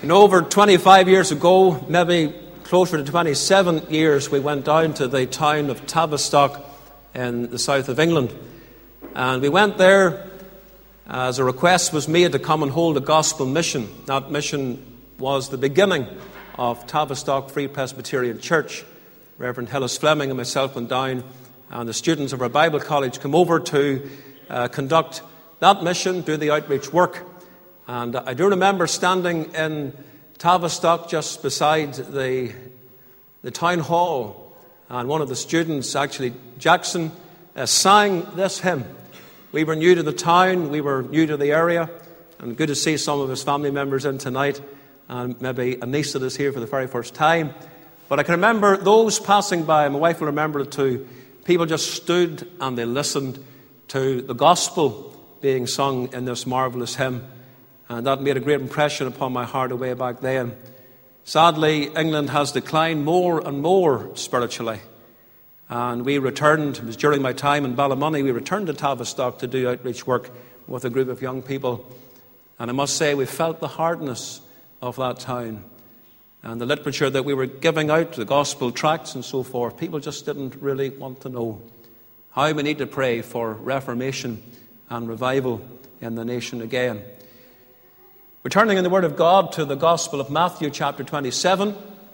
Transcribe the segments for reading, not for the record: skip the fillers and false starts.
Over 25 years ago, maybe closer to 27 years, we went down to the town of Tavistock in the south of England. And we went there as a request was made to come and hold a gospel mission. That mission was the beginning of Tavistock Free Presbyterian Church. Reverend Hillis Fleming and myself went down, and the students of our Bible college came over to conduct that mission, do the outreach work. And I do remember standing in Tavistock just beside the town hall, and one of the students, actually Jackson, sang this hymn. We were new to the town, we were new to the area, and good to see some of his family members in tonight, and maybe a niece that is here for the very first time. But I can remember those passing by, my wife will remember it too, people just stood and they listened to the gospel being sung in this marvellous hymn. And that made a great impression upon my heart away back then. Sadly, England has declined more and more spiritually. And we returned, it was during my time in Ballymoney, we returned to Tavistock to do outreach work with a group of young people. And I must say, we felt the hardness of that town. And the literature that we were giving out, the gospel tracts and so forth, people just didn't really want to know how we need to pray for reformation and revival in the nation again. We're turning in the Word of God to the Gospel of Matthew, chapter 27.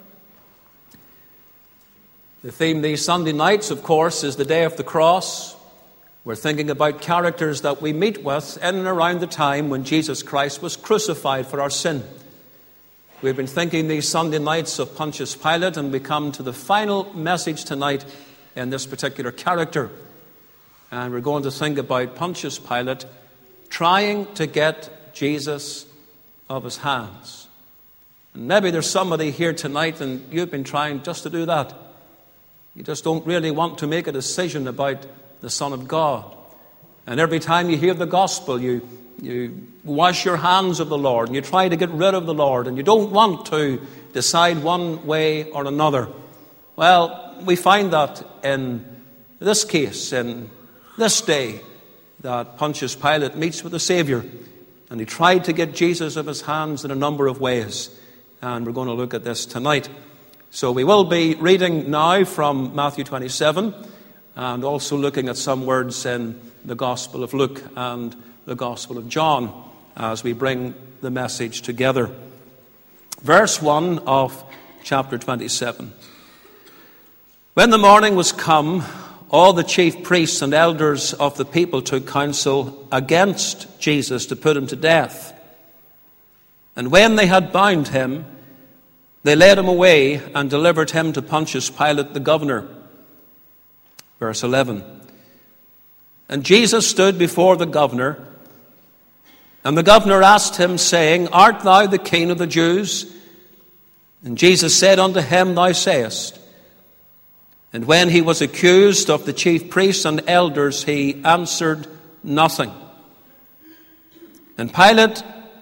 The theme these Sunday nights, of course, is the day of the cross. We're thinking about characters that we meet with in and around the time when Jesus Christ was crucified for our sin. We've been thinking these Sunday nights of Pontius Pilate, and we come to the final message tonight in this particular character. And we're going to think about Pontius Pilate trying to get Jesus of his hands. And maybe there's somebody here tonight and you've been trying just to do that. You just don't really want to make a decision about the Son of God. And every time you hear the gospel, you wash your hands of the Lord and you try to get rid of the Lord and you don't want to decide one way or another. Well, we find that in this case, in this day, that Pontius Pilate meets with the Savior. And he tried to get Jesus of his hands in a number of ways. And we're going to look at this tonight. So we will be reading now from Matthew 27 and also looking at some words in the Gospel of Luke and the Gospel of John as we bring the message together. Verse 1 of chapter 27. When the morning was come, all the chief priests and elders of the people took counsel against Jesus to put him to death. And when they had bound him, they led him away and delivered him to Pontius Pilate the governor. Verse 11. And Jesus stood before the governor, and the governor asked him, saying, Art thou the king of the Jews? And Jesus said unto him, Thou sayest. And when he was accused of the chief priests and elders, he answered nothing. And Pilate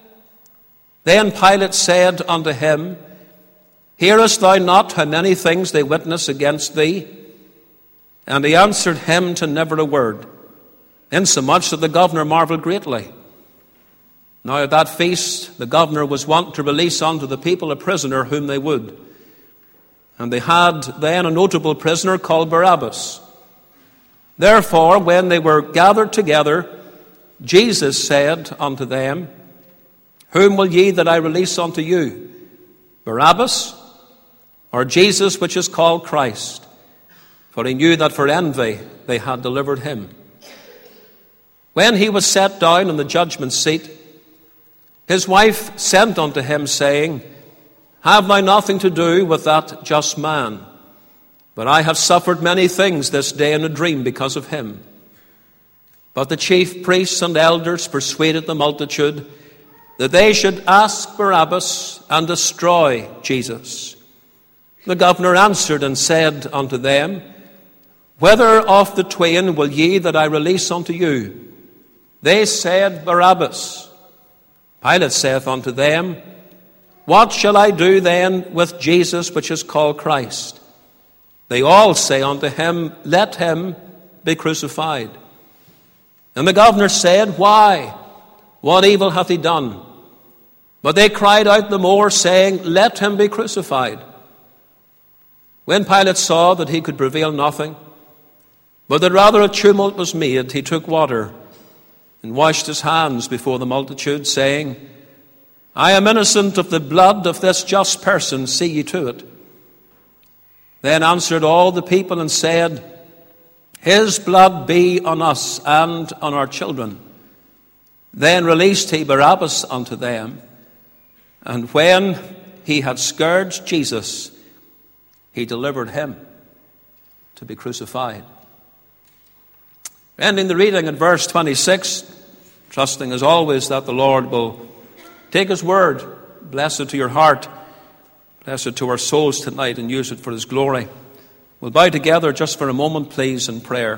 said unto him, Hearest thou not how many things they witness against thee? And he answered him to never a word, insomuch that the governor marveled greatly. Now at that feast the governor was wont to release unto the people a prisoner whom they would. And they had then a notable prisoner called Barabbas. Therefore, when they were gathered together, Jesus said unto them, Whom will ye that I release unto you, Barabbas, or Jesus which is called Christ? For he knew that for envy they had delivered him. When he was set down in the judgment seat, his wife sent unto him, saying, Have thou nothing to do with that just man? But I have suffered many things this day in a dream because of him. But the chief priests and elders persuaded the multitude that they should ask Barabbas and destroy Jesus. The governor answered and said unto them, Whether of the twain will ye that I release unto you? They said, Barabbas. Pilate saith unto them, What shall I do then with Jesus which is called Christ? They all say unto him, Let him be crucified. And the governor said, Why? What evil hath he done? But they cried out the more, saying, Let him be crucified. When Pilate saw that he could prevail nothing, but that rather a tumult was made, he took water and washed his hands before the multitude, saying, I am innocent of the blood of this just person, see ye to it. Then answered all the people and said, His blood be on us and on our children. Then released he Barabbas unto them, and when he had scourged Jesus, he delivered him to be crucified. Ending the reading at verse 26, trusting as always that the Lord will take his word, bless it to your heart, bless it to our souls tonight, and use it for his glory. We'll bow together just for a moment, please, in prayer.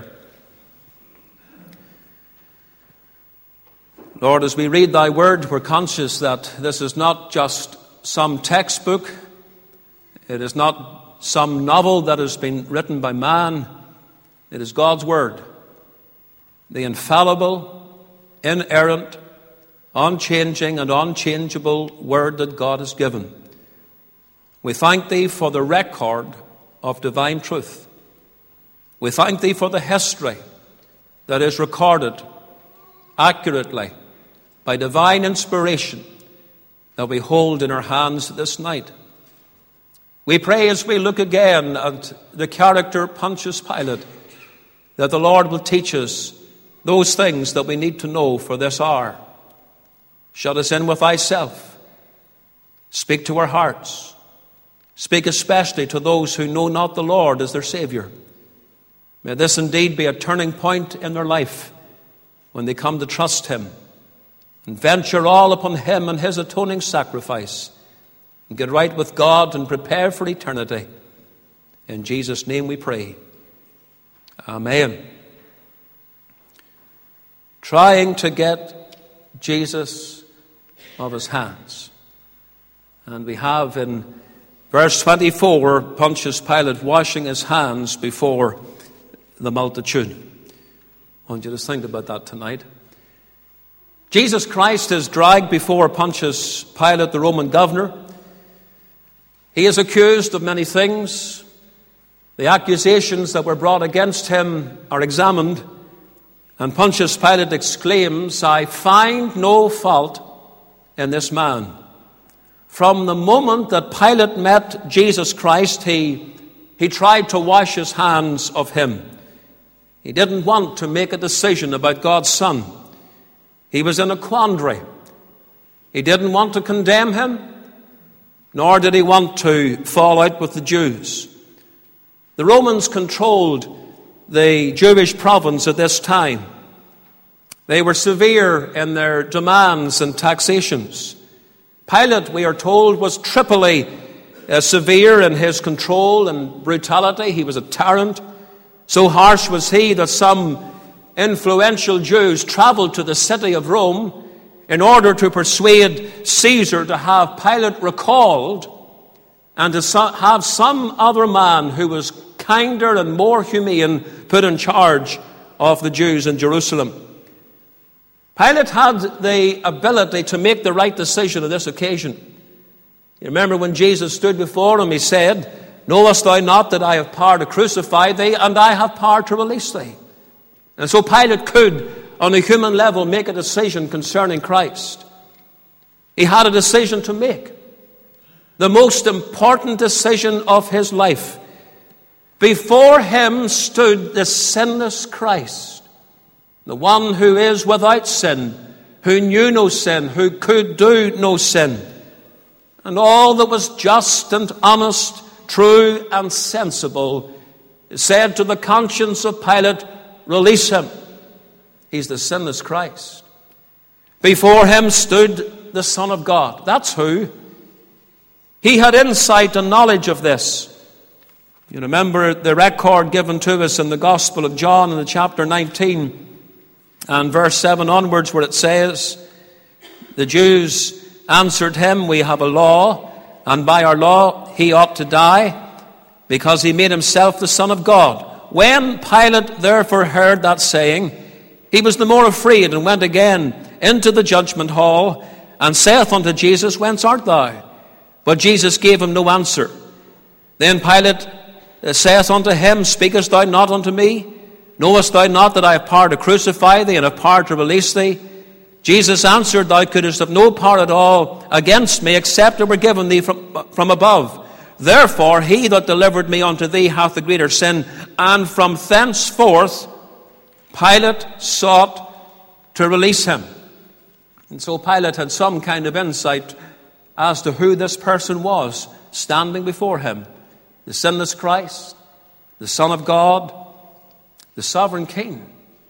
Lord, as we read thy word, we're conscious that this is not just some textbook. It is not some novel that has been written by man. It is God's word, the infallible, inerrant, unchanging and unchangeable word that God has given. We thank thee for the record of divine truth. We thank thee for the history that is recorded accurately by divine inspiration that we hold in our hands this night. We pray as we look again at the character Pontius Pilate that the Lord will teach us those things that we need to know for this hour. Shut us in with thyself. Speak to our hearts. Speak especially to those who know not the Lord as their Savior. May this indeed be a turning point in their life when they come to trust him and venture all upon him and his atoning sacrifice and get right with God and prepare for eternity. In Jesus' name we pray. Amen. Trying to get Jesus of his hands. And we have in verse 24, Pontius Pilate washing his hands before the multitude. I want you to think about that tonight. Jesus Christ is dragged before Pontius Pilate, the Roman governor. He is accused of many things. The accusations that were brought against him are examined. And Pontius Pilate exclaims, I find no fault in this man. From the moment that Pilate met Jesus Christ, he tried to wash his hands of him. He didn't want to make a decision about God's Son. He was in a quandary. He didn't want to condemn him, nor did he want to fall out with the Jews. The Romans controlled the Jewish province at this time. They were severe in their demands and taxations. Pilate, we are told, was triply severe in his control and brutality. He was a tyrant. So harsh was he that some influential Jews traveled to the city of Rome in order to persuade Caesar to have Pilate recalled and to have some other man who was kinder and more humane put in charge of the Jews in Jerusalem. Pilate had the ability to make the right decision on this occasion. You remember when Jesus stood before him, he said, Knowest thou not that I have power to crucify thee, and I have power to release thee? And so Pilate could, on a human level, make a decision concerning Christ. He had a decision to make. The most important decision of his life. Before him stood the sinless Christ, the one who is without sin, who knew no sin, who could do no sin. And all that was just and honest, true and sensible said to the conscience of Pilate, Release him. He's the sinless Christ. Before him stood the Son of God. That's who. He had insight and knowledge of this. You remember the record given to us in the Gospel of John in the chapter 19 and verse 7 onwards, where it says, The Jews answered him, We have a law, and by our law he ought to die, because he made himself the Son of God. When Pilate therefore heard that saying, he was the more afraid, and went again into the judgment hall, and saith unto Jesus, Whence art thou? But Jesus gave him no answer. Then Pilate saith unto him, Speakest thou not unto me? Knowest thou not that I have power to crucify thee, and have power to release thee? Jesus answered, Thou couldst have no power at all against me, except it were given thee from above. Therefore he that delivered me unto thee hath the greater sin. And from thenceforth Pilate sought to release him. And so Pilate had some kind of insight as to who this person was standing before him. The sinless Christ, the Son of God, the sovereign King.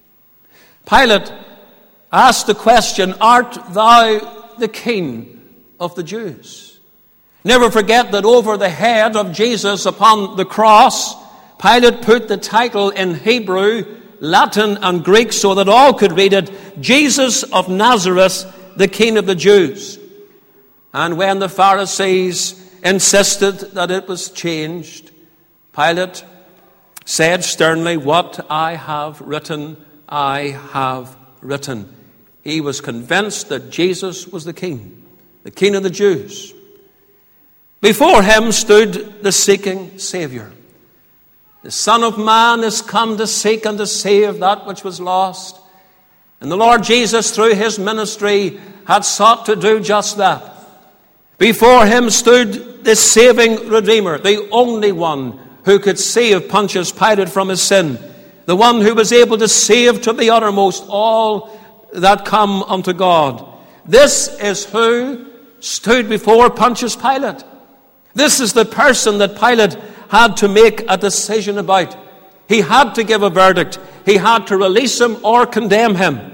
Pilate asked the question, Art thou the King of the Jews? Never forget that over the head of Jesus upon the cross, Pilate put the title in Hebrew, Latin, and Greek so that all could read it, Jesus of Nazareth, the King of the Jews. And when the Pharisees insisted that it was changed, Pilate said sternly, What I have written, I have written. He was convinced that Jesus was the King of the Jews. Before him stood the seeking Savior. The Son of Man is come to seek and to save that which was lost. And the Lord Jesus, through his ministry, had sought to do just that. Before him stood the saving Redeemer, the only one who could save Pontius Pilate from his sin, the one who was able to save to the uttermost all that come unto God. This is who stood before Pontius Pilate. This is the person that Pilate had to make a decision about. He had to give a verdict. He had to release him or condemn him.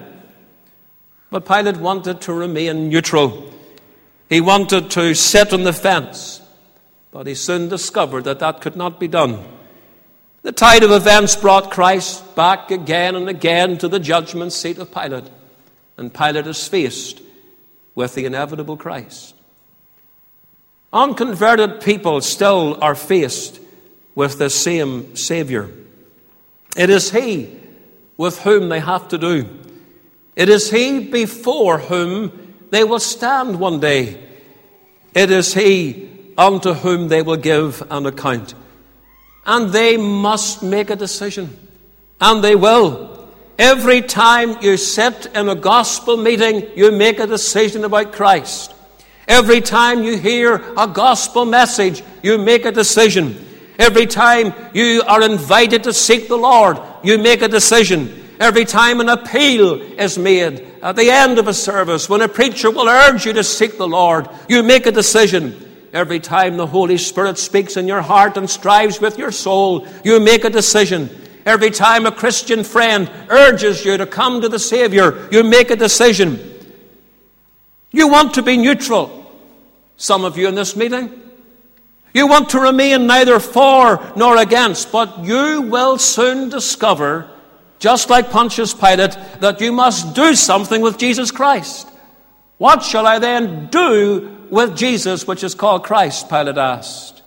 But Pilate wanted to remain neutral. He wanted to sit on the fence. But he soon discovered that that could not be done. The tide of events brought Christ back again and again to the judgment seat of Pilate. And Pilate is faced with the inevitable Christ. Unconverted people still are faced with the same Savior. It is he with whom they have to do. It is he before whom they will stand one day. It is he unto whom they will give an account. And they must make a decision. And they will. Every time you sit in a gospel meeting, you make a decision about Christ. Every time you hear a gospel message, you make a decision. Every time you are invited to seek the Lord, you make a decision. Every time an appeal is made at the end of a service, when a preacher will urge you to seek the Lord, you make a decision. Every time the Holy Spirit speaks in your heart and strives with your soul, you make a decision. Every time a Christian friend urges you to come to the Savior, you make a decision. You want to be neutral, some of you in this meeting. You want to remain neither for nor against, but you will soon discover, just like Pontius Pilate, that you must do something with Jesus Christ. What shall I then do with Jesus, which is called Christ? Pilate asked.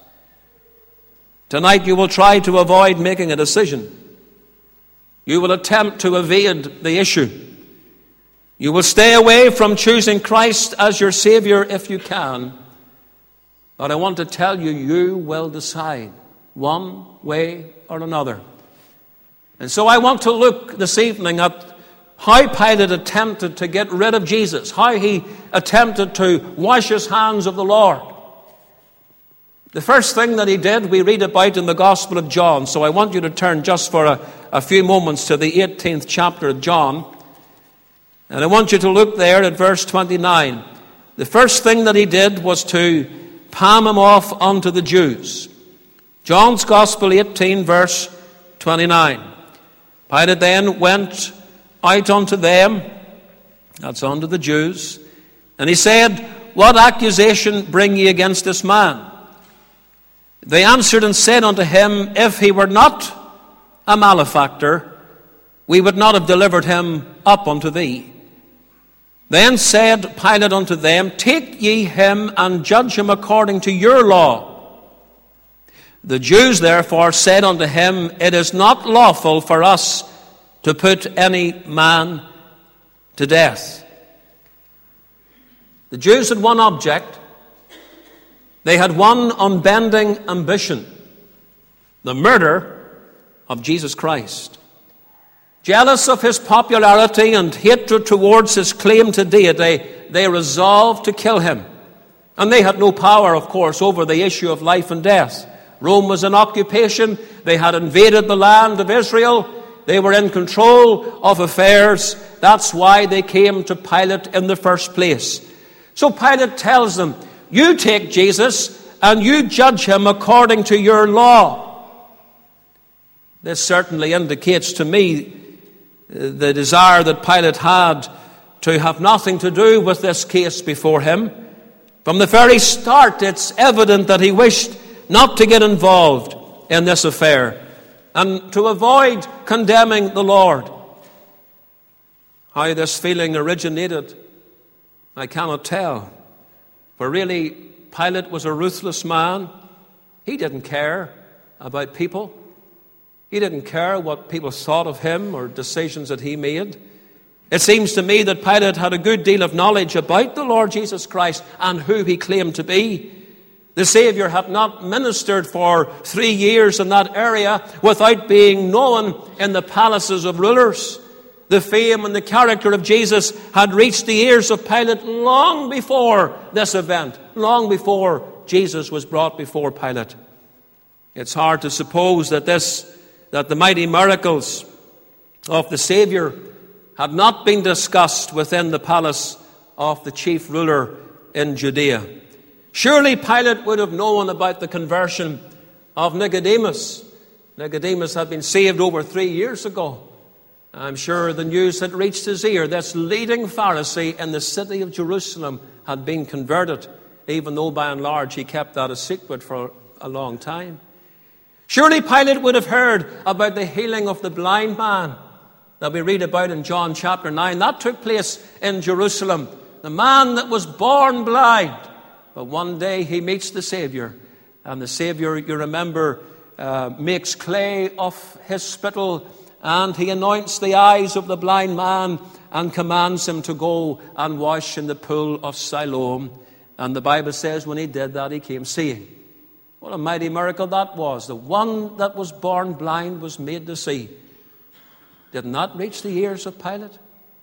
Tonight you will try to avoid making a decision. You will attempt to evade the issue. You will stay away from choosing Christ as your Savior if you can. But I want to tell you, you will decide one way or another. And so I want to look this evening at how Pilate attempted to get rid of Jesus, how he attempted to wash his hands of the Lord. The first thing that he did, we read about in the Gospel of John. So I want you to turn just for a few moments to the 18th chapter of John. And I want you to look there at verse 29. The first thing that he did was to palm him off unto the Jews. John's Gospel 18, verse 29. Pilate then went out unto them, that's unto the Jews, and he said, What accusation bring ye against this man? They answered and said unto him, If he were not a malefactor, we would not have delivered him up unto thee. Then said Pilate unto them, Take ye him and judge him according to your law. The Jews therefore said unto him, It is not lawful for us to put any man to death. The Jews had one object. They had one unbending ambition: the murder of Jesus Christ. Jealous of his popularity and hatred towards his claim to deity, they resolved to kill him. And they had no power, of course, over the issue of life and death. Rome was in occupation. They had invaded the land of Israel. They were in control of affairs. That's why they came to Pilate in the first place. So Pilate tells them, you take Jesus and you judge him according to your law. This certainly indicates to me the desire that Pilate had to have nothing to do with this case before him. From the very start, it's evident that he wished not to get involved in this affair and to avoid condemning the Lord. How this feeling originated, I cannot tell. For really, Pilate was a ruthless man. He didn't care about people. He didn't care what people thought of him or decisions that he made. It seems to me that Pilate had a good deal of knowledge about the Lord Jesus Christ and who he claimed to be. The Savior had not ministered for 3 years in that area without being known in the palaces of rulers. The fame and the character of Jesus had reached the ears of Pilate long before this event, long before Jesus was brought before Pilate. It's hard to suppose that the mighty miracles of the Savior had not been discussed within the palace of the chief ruler in Judea. Surely Pilate would have known about the conversion of Nicodemus. Nicodemus had been saved over 3 years ago. I'm sure the news had reached his ear. This leading Pharisee in the city of Jerusalem had been converted, even though by and large he kept that a secret for a long time. Surely Pilate would have heard about the healing of the blind man that we read about in John chapter 9. That took place in Jerusalem. The man that was born blind. But one day he meets the Savior. And the Savior, you remember, makes clay of his spittle, and he anoints the eyes of the blind man and commands him to go and wash in the pool of Siloam. And the Bible says when he did that, he came seeing. What a mighty miracle that was. The one that was born blind was made to see. Did not reach the ears of Pilate.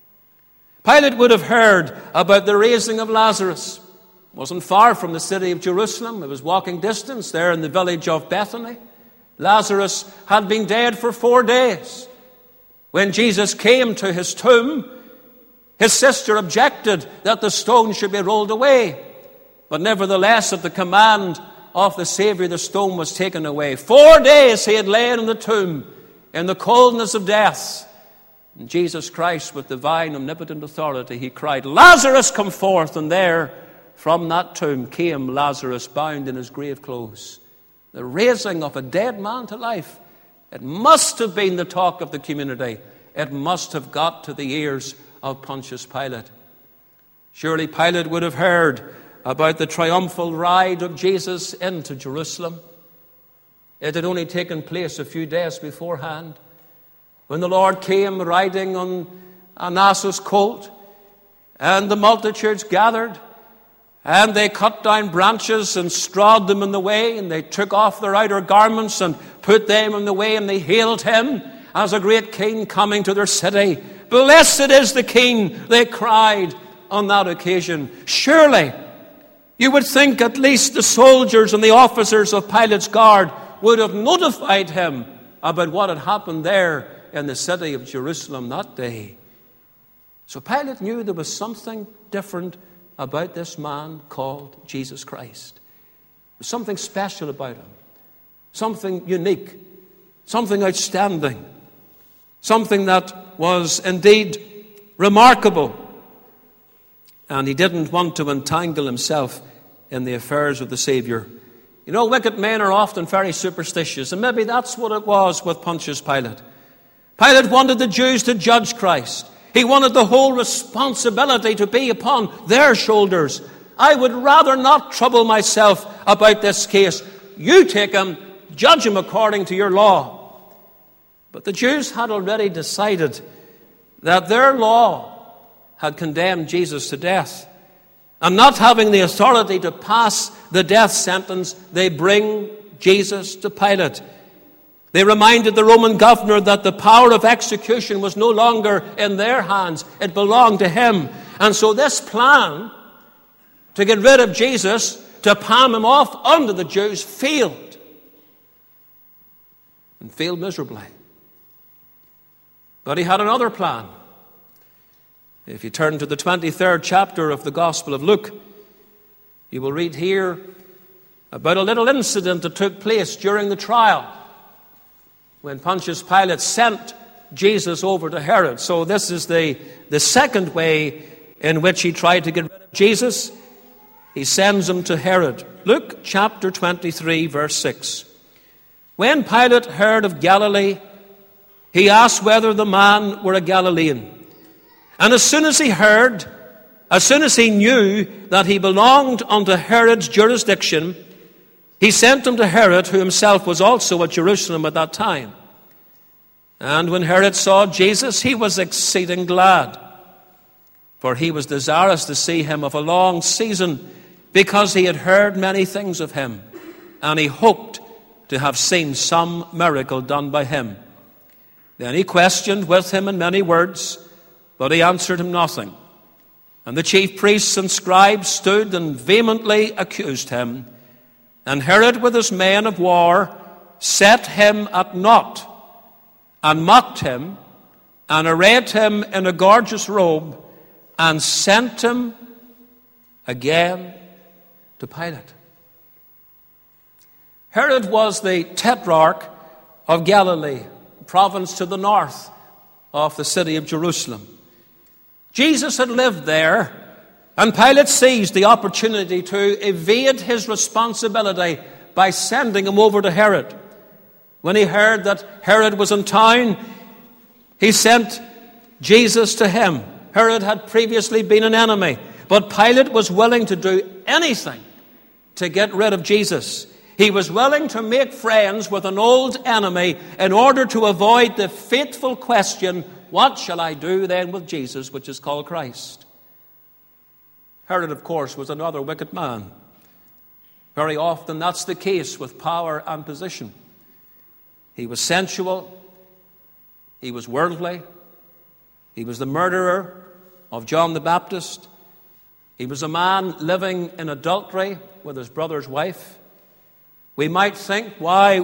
Pilate would have heard about the raising of Lazarus. It wasn't far from the city of Jerusalem. It was walking distance there in the village of Bethany. Lazarus had been dead for 4 days. When Jesus came to his tomb, his sister objected that the stone should be rolled away. But nevertheless, at the command of the Savior, the stone was taken away. 4 days he had lain in the tomb in the coldness of death. And Jesus Christ, with divine omnipotent authority, he cried, Lazarus, come forth. And there, from that tomb, came Lazarus bound in his grave clothes. The raising of a dead man to life. It must have been the talk of the community. It must have got to the ears of Pontius Pilate. Surely Pilate would have heard about the triumphal ride of Jesus into Jerusalem. It had only taken place a few days beforehand, when the Lord came riding on an ass's colt, and the multitudes gathered, and they cut down branches and strawed them in the way, and they took off their outer garments and put them in the way, and they hailed him as a great king coming to their city. Blessed is the king, they cried on that occasion. Surely, you would think at least the soldiers and the officers of Pilate's guard would have notified him about what had happened there in the city of Jerusalem that day. So Pilate knew there was something different about this man called Jesus Christ. There was something special about him, something unique, something outstanding, something that was indeed remarkable. And he didn't want to entangle himself in the affairs of the Savior. You know, wicked men are often very superstitious, and maybe that's what it was with Pontius Pilate. Pilate wanted the Jews to judge Christ. He wanted the whole responsibility to be upon their shoulders. I would rather not trouble myself about this case. You take him, judge him according to your law. But the Jews had already decided that their law had condemned Jesus to death. And not having the authority to pass the death sentence, they bring Jesus to Pilate. They reminded the Roman governor that the power of execution was no longer in their hands. It belonged to him. And so this plan to get rid of Jesus, to palm him off unto the Jews, failed. And failed miserably. But he had another plan. If you turn to the 23rd chapter of the Gospel of Luke, you will read here about a little incident that took place during the trial when Pontius Pilate sent Jesus over to Herod. So this is the second way in which he tried to get rid of Jesus. He sends him to Herod. Luke chapter 23, verse 6. When Pilate heard of Galilee, he asked whether the man were a Galilean. And as soon as he knew that he belonged unto Herod's jurisdiction, he sent him to Herod, who himself was also at Jerusalem at that time. And when Herod saw Jesus, he was exceeding glad, for he was desirous to see him of a long season, because he had heard many things of him, and he hoped to have seen some miracle done by him. Then he questioned with him in many words, but he answered him nothing. And the chief priests and scribes stood and vehemently accused him. And Herod with his men of war set him at naught, and mocked him, and arrayed him in a gorgeous robe, and sent him again to Pilate. Herod was the tetrarch of Galilee, a province to the north of the city of Jerusalem. Jesus had lived there, and Pilate seized the opportunity to evade his responsibility by sending him over to Herod. When he heard that Herod was in town, he sent Jesus to him. Herod had previously been an enemy, but Pilate was willing to do anything to get rid of Jesus. He was willing to make friends with an old enemy in order to avoid the fateful question, what shall I do then with Jesus, which is called Christ? Herod, of course, was another wicked man. Very often that's the case with power and position. He was sensual. He was worldly. He was the murderer of John the Baptist. He was a man living in adultery with his brother's wife. We might think, why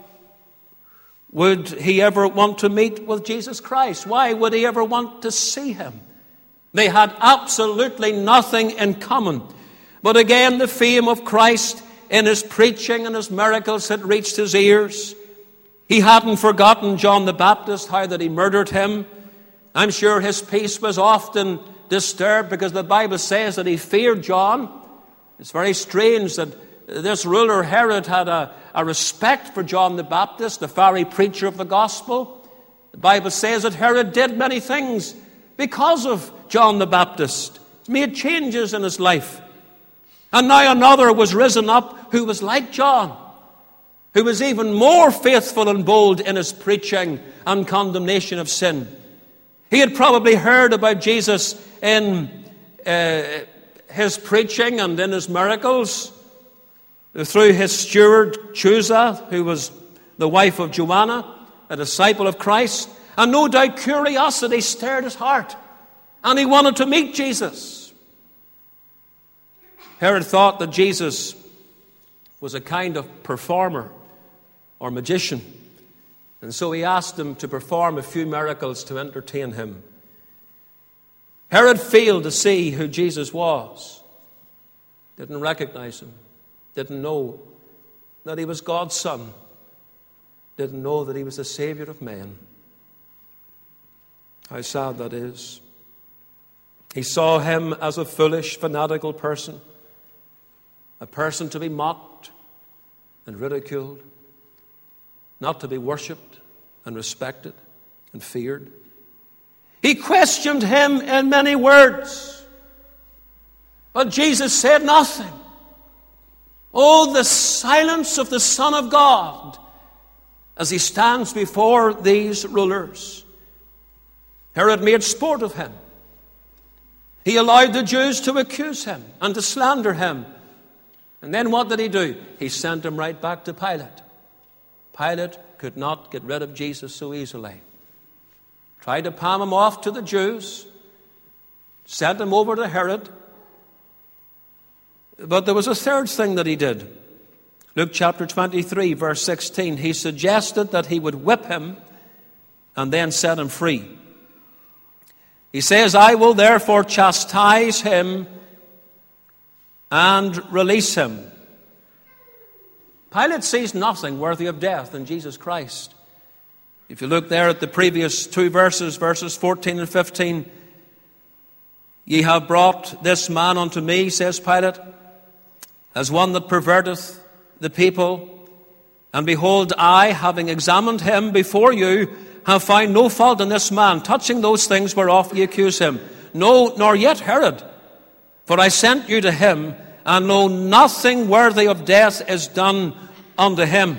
would he ever want to meet with Jesus Christ? Why would he ever want to see him? They had absolutely nothing in common. But again, the fame of Christ in his preaching and his miracles had reached his ears. He hadn't forgotten John the Baptist, how that he murdered him. I'm sure his peace was often disturbed because the Bible says that he feared John. It's very strange that this ruler Herod had a respect for John the Baptist, the fiery preacher of the gospel. The Bible says that Herod did many things because of John the Baptist. He made changes in his life. And now another was risen up who was like John, who was even more faithful and bold in his preaching and condemnation of sin. He had probably heard about Jesus in his preaching and in his miracles through his steward Chusa, who was the wife of Joanna, a disciple of Christ. And no doubt curiosity stirred his heart, and he wanted to meet Jesus. Herod thought that Jesus was a kind of performer or magician, and so he asked him to perform a few miracles to entertain him. Herod failed to see who Jesus was, didn't recognize him, didn't know that he was God's son, didn't know that he was the Savior of men. How sad that is. He saw him as a foolish, fanatical person, a person to be mocked and ridiculed, not to be worshipped and respected and feared. He questioned him in many words, but Jesus said nothing. Oh, the silence of the Son of God as he stands before these rulers. Herod made sport of him. He allowed the Jews to accuse him and to slander him. And then what did he do? He sent him right back to Pilate. Pilate could not get rid of Jesus so easily. Tried to palm him off to the Jews, sent him over to Herod. But there was a third thing that he did. Luke chapter 23, verse 16. He suggested that he would whip him and then set him free. He says, I will therefore chastise him and release him. Pilate sees nothing worthy of death in Jesus Christ. If you look there at the previous two verses, verses 14 and 15, ye have brought this man unto me, says Pilate, as one that perverteth the people. And behold, I, having examined him before you, have found no fault in this man, touching those things whereof ye accuse him. No, nor yet Herod. For I sent you to him, and know nothing worthy of death is done unto him.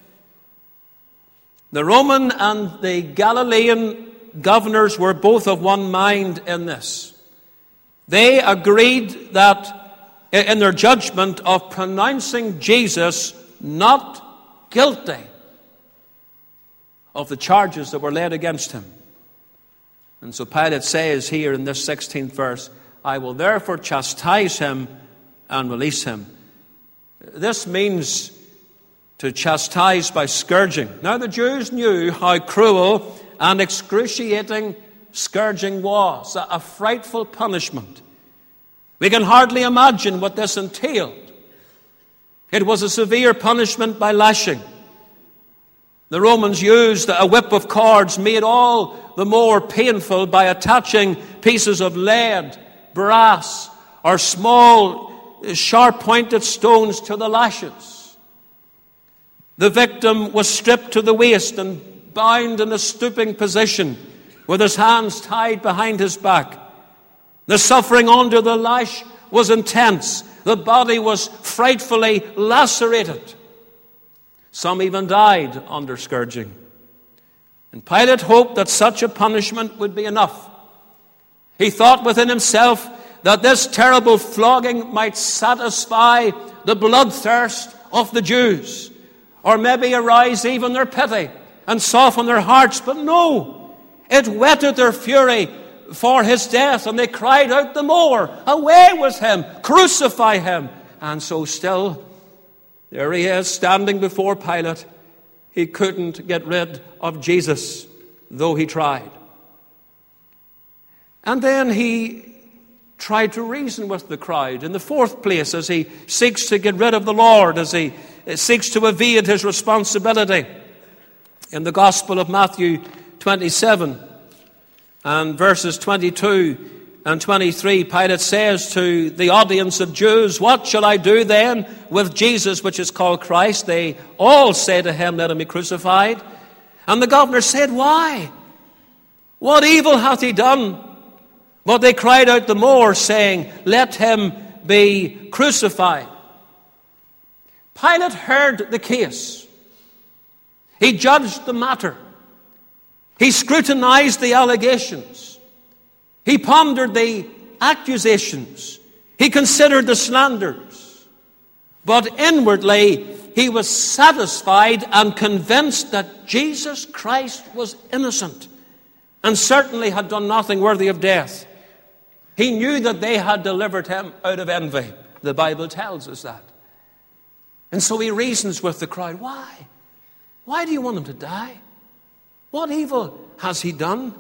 The Roman and the Galilean governors were both of one mind in this. They agreed that in their judgment of pronouncing Jesus not guilty of the charges that were laid against him. And so Pilate says here in this 16th verse, I will therefore chastise him and release him. This means to chastise by scourging. Now the Jews knew how cruel and excruciating scourging was, a frightful punishment. We can hardly imagine what this entailed. It was a severe punishment by lashing. The Romans used a whip of cords made all the more painful by attaching pieces of lead, brass, or small sharp-pointed stones to the lashes. The victim was stripped to the waist and bound in a stooping position with his hands tied behind his back. The suffering under the lash was intense. The body was frightfully lacerated. Some even died under scourging. And Pilate hoped that such a punishment would be enough. He thought within himself that this terrible flogging might satisfy the bloodthirst of the Jews, or maybe arouse even their pity and soften their hearts. But no, it whetted their fury for his death, and they cried out the more, away with him, crucify him. And so still, there he is standing before Pilate. He couldn't get rid of Jesus, though he tried. And then he tried to reason with the crowd. In the fourth place, as he seeks to get rid of the Lord, as he seeks to evade his responsibility. In the Gospel of Matthew 27 and verses 22 and 23, Pilate says to the audience of Jews, what shall I do then with Jesus, which is called Christ? They all say to him, let him be crucified. And the governor said, why? What evil hath he done? But they cried out the more, saying, let him be crucified. Pilate heard the case. He judged the matter. He scrutinized the allegations. He pondered the accusations. He considered the slanders. But inwardly, he was satisfied and convinced that Jesus Christ was innocent and certainly had done nothing worthy of death. He knew that they had delivered him out of envy. The Bible tells us that. And so he reasons with the crowd. Why? Why do you want him to die? What evil has he done?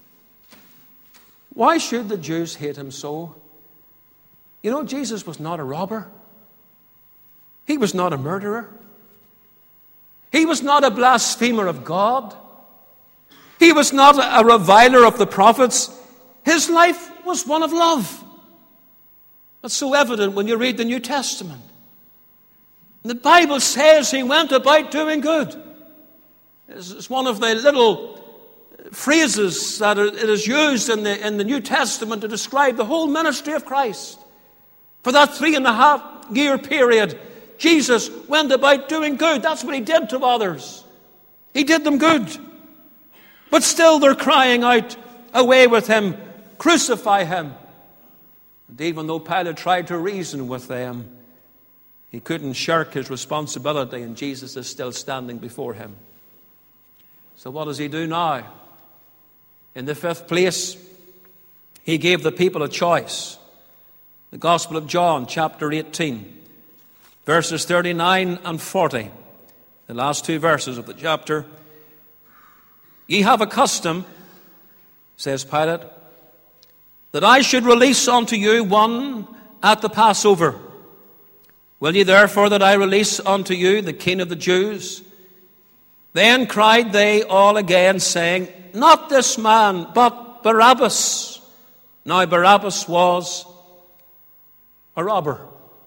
Why should the Jews hate him so? You know, Jesus was not a robber. He was not a murderer. He was not a blasphemer of God. He was not a reviler of the prophets. His life was one of love. That's so evident when you read the New Testament. The Bible says he went about doing good. It's one of the little phrases that it is used in the New Testament to describe the whole ministry of Christ. For that 3.5 year period, Jesus went about doing good. That's what he did to others. He did them good. But still they're crying out, away with him, crucify him. And even though Pilate tried to reason with them, he couldn't shirk his responsibility, and Jesus is still standing before him. So what does he do now? In the fifth place, he gave the people a choice. The Gospel of John, chapter 18, verses 39 and 40, the last two verses of the chapter. Ye have a custom, says Pilate, that I should release unto you one at the Passover. Will ye therefore that I release unto you the King of the Jews? Then cried they all again, saying, Not this man, but Barabbas. Now Barabbas was a robber.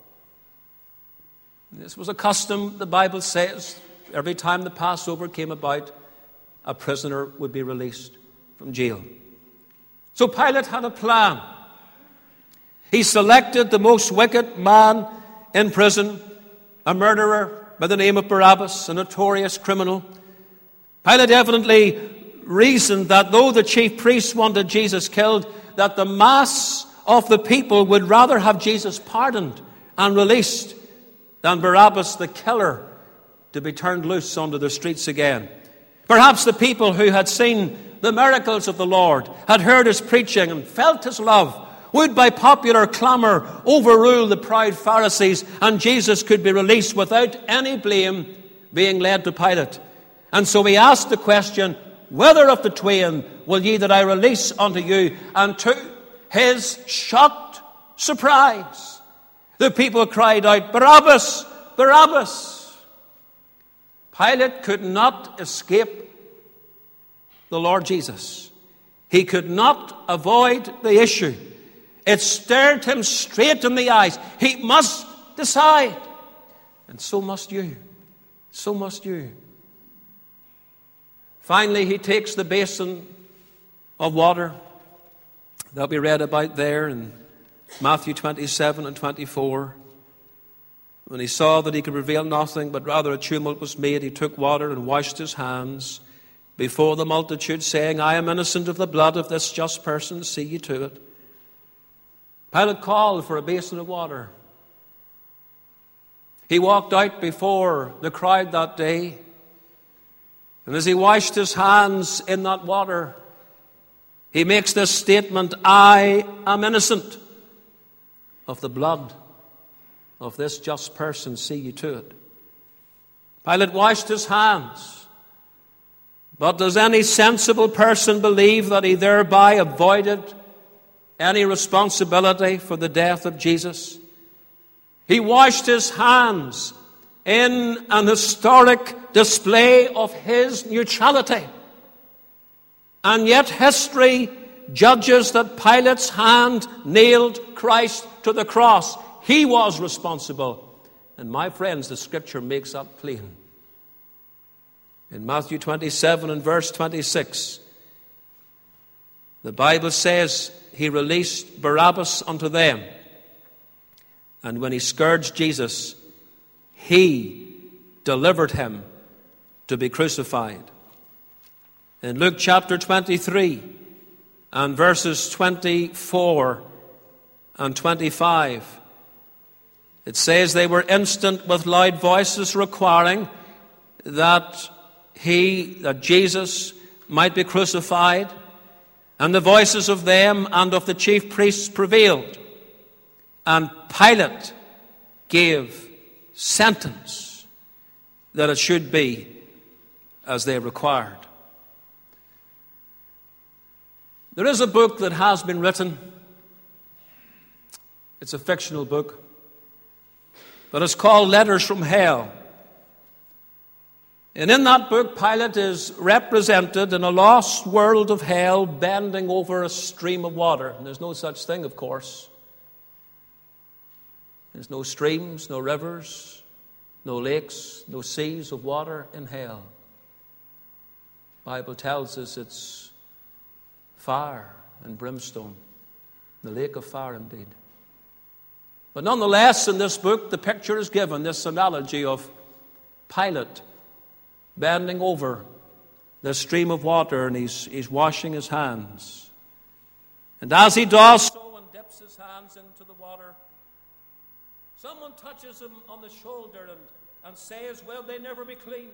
This was a custom, the Bible says, every time the Passover came about, a prisoner would be released from jail. So Pilate had a plan. He selected the most wicked man in prison, a murderer by the name of Barabbas, a notorious criminal. Pilate evidently reasoned that though the chief priests wanted Jesus killed, that the mass of the people would rather have Jesus pardoned and released than Barabbas, the killer, to be turned loose onto the streets again. Perhaps the people who had seen the miracles of the Lord, had heard his preaching and felt his love, would by popular clamour overrule the proud Pharisees, and Jesus could be released without any blame being led to Pilate. And so he asked the question, Whether of the twain will ye that I release unto you? And to his shocked surprise, the people cried out, Barabbas! Barabbas! Pilate could not escape the Lord Jesus. He could not avoid the issue. It stared him straight in the eyes. He must decide. And so must you. So must you. Finally, he takes the basin of water that we read about there in Matthew 27 and 24. When he saw that he could reveal nothing, but rather a tumult was made, he took water and washed his hands before the multitude, saying, I am innocent of the blood of this just person, see ye to it. Pilate called for a basin of water. He walked out before the crowd that day, and as he washed his hands in that water, he makes this statement, I am innocent of the blood of this just person, see ye to it. Pilate washed his hands. But does any sensible person believe that he thereby avoided any responsibility for the death of Jesus? He washed his hands in an historic display of his neutrality. And yet history judges that Pilate's hand nailed Christ to the cross. He was responsible. And my friends, the Scripture makes that plain. In Matthew 27 and verse 26, the Bible says he released Barabbas unto them. And when he scourged Jesus, he delivered him to be crucified. In Luke chapter 23 and verses 24 and 25, it says they were instant with loud voices requiring that Jesus might be crucified, and the voices of them and of the chief priests prevailed. And Pilate gave sentence that it should be as they required. There is a book that has been written. It's a fictional book, but it's called Letters from Hell. And in that book, Pilate is represented in a lost world of hell, bending over a stream of water. And there's no such thing, of course. There's no streams, no rivers, no lakes, no seas of water in hell. The Bible tells us it's fire and brimstone, the lake of fire indeed. But nonetheless, in this book, the picture is given, this analogy of Pilate bending over the stream of water, and he's washing his hands. And as he does so and dips his hands into Someone touches him on the shoulder and says, will they never be clean?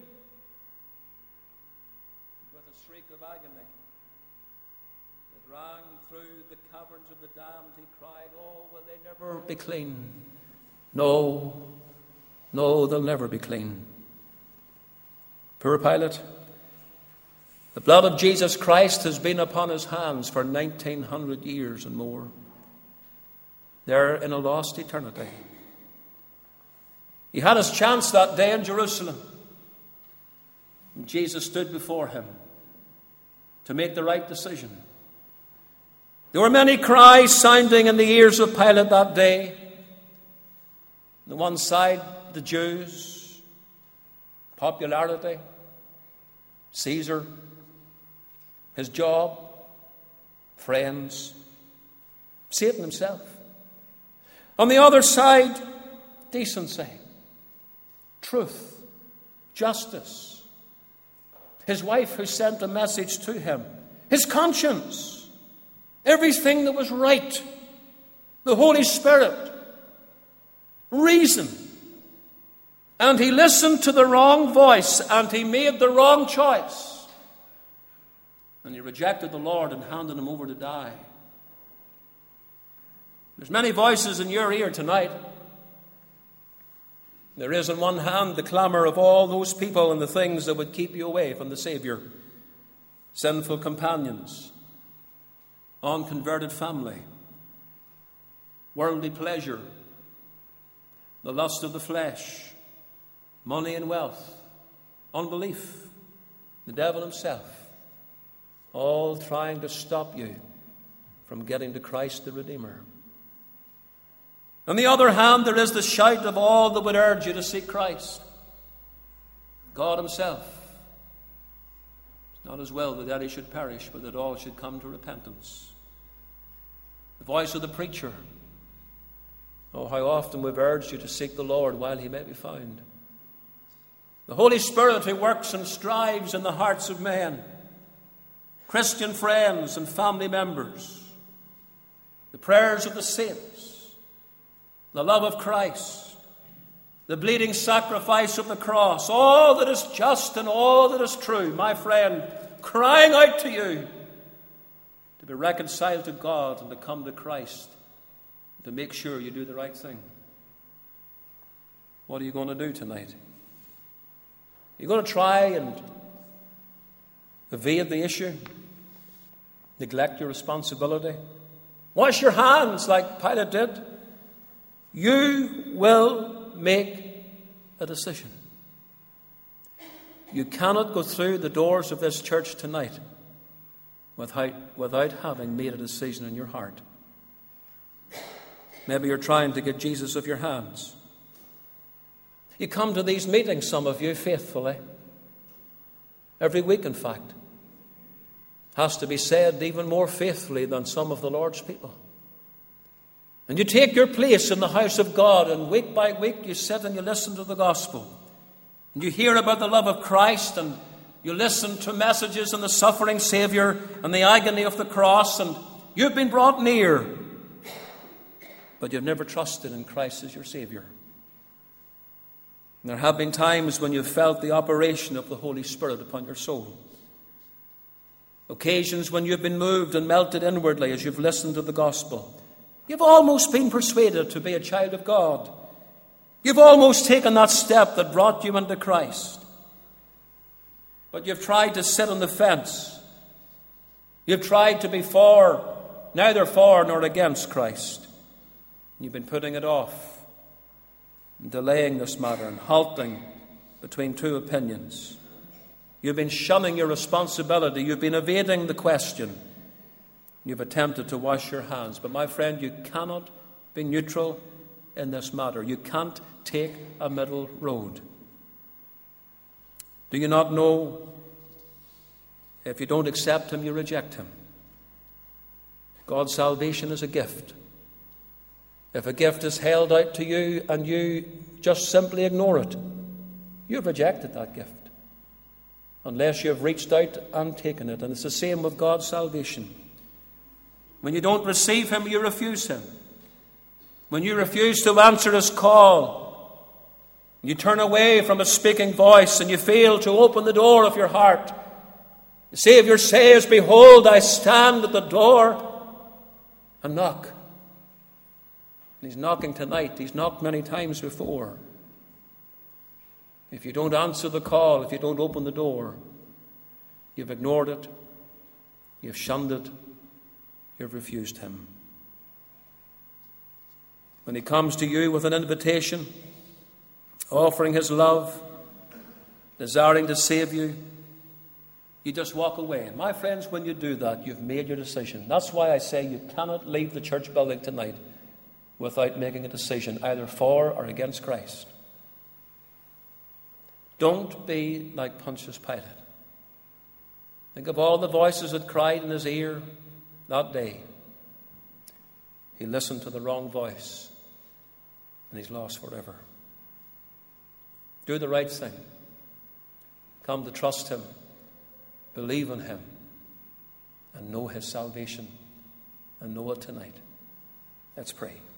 With a shriek of agony that rang through the caverns of the damned, he cried, oh, will they never be clean? No, they'll never be clean. Poor Pilate. The blood of Jesus Christ has been upon his hands for 1900 years and more. They're in a lost eternity. He had his chance that day in Jerusalem. And Jesus stood before him to make the right decision. There were many cries sounding in the ears of Pilate that day. On the one side, the Jews, popularity, Caesar, his job, friends, Satan himself. On the other side, decency, truth, justice. His wife who sent a message to him, his conscience, everything that was right, the Holy Spirit, reason. And he listened to the wrong voice and he made the wrong choice. And he rejected the Lord and handed him over to die. There's many voices in your ear tonight. There is on one hand the clamor of all those people and the things that would keep you away from the Savior. Sinful companions, unconverted family, worldly pleasure, the lust of the flesh, money and wealth, unbelief, the devil himself, all trying to stop you from getting to Christ the Redeemer. On the other hand, there is the shout of all that would urge you to seek Christ. God himself. It's not his will that any should perish, but that all should come to repentance. The voice of the preacher. Oh, how often we've urged you to seek the Lord while he may be found. The Holy Spirit who works and strives in the hearts of men. Christian friends and family members. The prayers of the saints. The love of Christ. The bleeding sacrifice of the cross. All that is just and all that is true, my friend, crying out to you to be reconciled to God and to come to Christ. To make sure you do the right thing. What are you going to do tonight? You're going to try and evade the issue? Neglect your responsibility? Wash your hands like Pilate did? You will make a decision. You cannot go through the doors of this church tonight without having made a decision in your heart. Maybe you're trying to get Jesus off your hands. You come to these meetings, some of you, faithfully. Every week, in fact. Has to be said even more faithfully than some of the Lord's people. And you take your place in the house of God, and week by week you sit and you listen to the gospel. And you hear about the love of Christ, and you listen to messages on the suffering Savior and the agony of the cross, and you've been brought near. But you've never trusted in Christ as your Savior. And there have been times when you've felt the operation of the Holy Spirit upon your soul. Occasions when you've been moved and melted inwardly as you've listened to the gospel. You've almost been persuaded to be a child of God. You've almost taken that step that brought you into Christ. But you've tried to sit on the fence. You've tried to be neither for nor against Christ. You've been putting it off, and delaying this matter, and halting between two opinions. You've been shunning your responsibility. You've been evading the question. You've attempted to wash your hands. But my friend, you cannot be neutral in this matter. You can't take a middle road. Do you not know if you don't accept him, you reject him? God's salvation is a gift. If a gift is held out to you and you just simply ignore it, you've rejected that gift. Unless you have reached out and taken it. And it's the same with God's salvation. When you don't receive him, you refuse him. when you refuse to answer his call, you turn away from his speaking voice and you fail to open the door of your heart, the Savior says, "Behold, I stand at the door and knock." And he's knocking tonight. He's knocked many times before. If you don't answer the call, if you don't open the door, you've ignored it, you've shunned it, you've refused him. When he comes to you with an invitation, offering his love, desiring to save you, you just walk away. And my friends, when you do that, you've made your decision. That's why I say you cannot leave the church building tonight without making a decision, either for or against Christ. Don't be like Pontius Pilate. Think of all the voices that cried in his ear that day. He listened to the wrong voice, and he's lost forever. Do the right thing. Come to trust him, believe in him, and know his salvation, and know it tonight. Let's pray.